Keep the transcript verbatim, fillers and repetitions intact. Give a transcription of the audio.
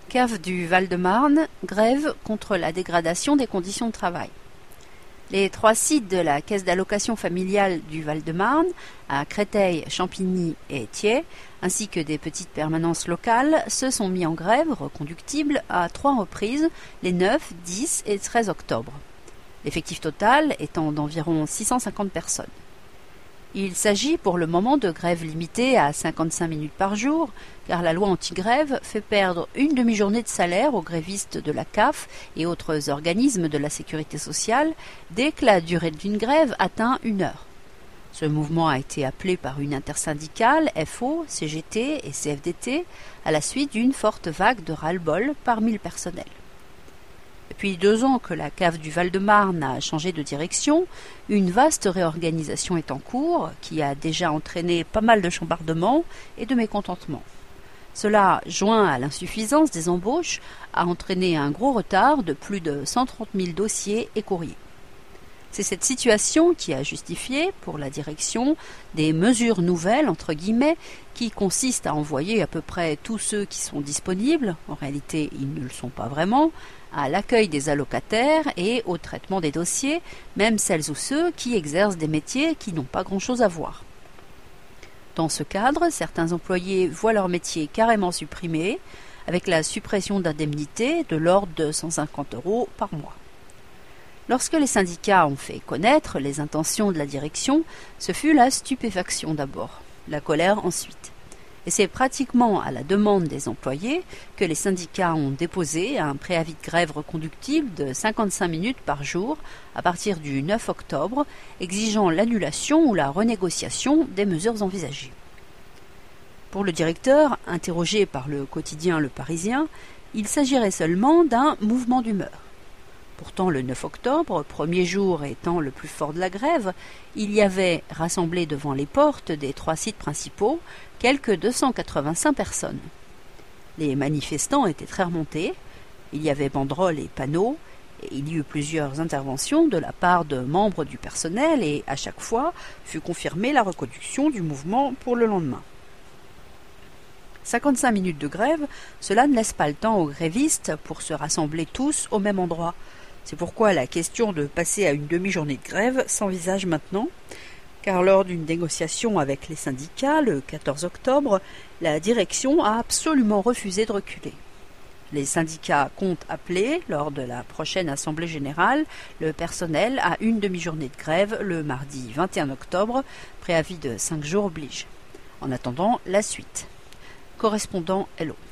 C A F du Val-de-Marne, grève contre la dégradation des conditions de travail. Les trois sites de la Caisse d'allocation familiale du Val-de-Marne, à Créteil, Champigny et Thiais, ainsi que des petites permanences locales, se sont mis en grève reconductible à trois reprises les neuf, dix et treize octobre. L'effectif total étant d'environ six cent cinquante personnes. Il s'agit pour le moment de grèves limitées à cinquante-cinq minutes par jour, car la loi anti-grève fait perdre une demi-journée de salaire aux grévistes de la C A F et autres organismes de la sécurité sociale dès que la durée d'une grève atteint une heure. Ce mouvement a été appelé par une intersyndicale, F O, C G T et C F D T, à la suite d'une forte vague de ras-le-bol parmi le personnel. Depuis deux ans que la C A F du Val-de-Marne a changé de direction, une vaste réorganisation est en cours qui a déjà entraîné pas mal de chambardements et de mécontentements. Cela, joint à l'insuffisance des embauches, a entraîné un gros retard de plus de cent trente mille dossiers et courriers. C'est cette situation qui a justifié, pour la direction, des mesures nouvelles, entre guillemets, qui consistent à envoyer à peu près tous ceux qui sont disponibles, en réalité ils ne le sont pas vraiment, à l'accueil des allocataires et au traitement des dossiers, même celles ou ceux qui exercent des métiers qui n'ont pas grand-chose à voir. Dans ce cadre, certains employés voient leur métier carrément supprimé, avec la suppression d'indemnités de l'ordre de cent cinquante euros par mois. Lorsque les syndicats ont fait connaître les intentions de la direction, ce fut la stupéfaction d'abord, la colère ensuite. Et c'est pratiquement à la demande des employés que les syndicats ont déposé un préavis de grève reconductible de cinquante-cinq minutes par jour à partir du neuf octobre, exigeant l'annulation ou la renégociation des mesures envisagées. Pour le directeur, interrogé par le quotidien Le Parisien, il s'agirait seulement d'un mouvement d'humeur. Pourtant, le neuf octobre, premier jour étant le plus fort de la grève, il y avait rassemblé devant les portes des trois sites principaux quelques deux cent quatre-vingt-cinq personnes. Les manifestants étaient très remontés, il y avait banderoles et panneaux, et il y eut plusieurs interventions de la part de membres du personnel et, à chaque fois, fut confirmée la reconduction du mouvement pour le lendemain. cinquante-cinq minutes de grève, cela ne laisse pas le temps aux grévistes pour se rassembler tous au même endroit. C'est pourquoi la question de passer à une demi-journée de grève s'envisage maintenant, car lors d'une négociation avec les syndicats le quatorze octobre, la direction a absolument refusé de reculer. Les syndicats comptent appeler, lors de la prochaine assemblée générale, le personnel à une demi-journée de grève le mardi vingt et un octobre, préavis de cinq jours oblige. En attendant, la suite. Correspondant Hello.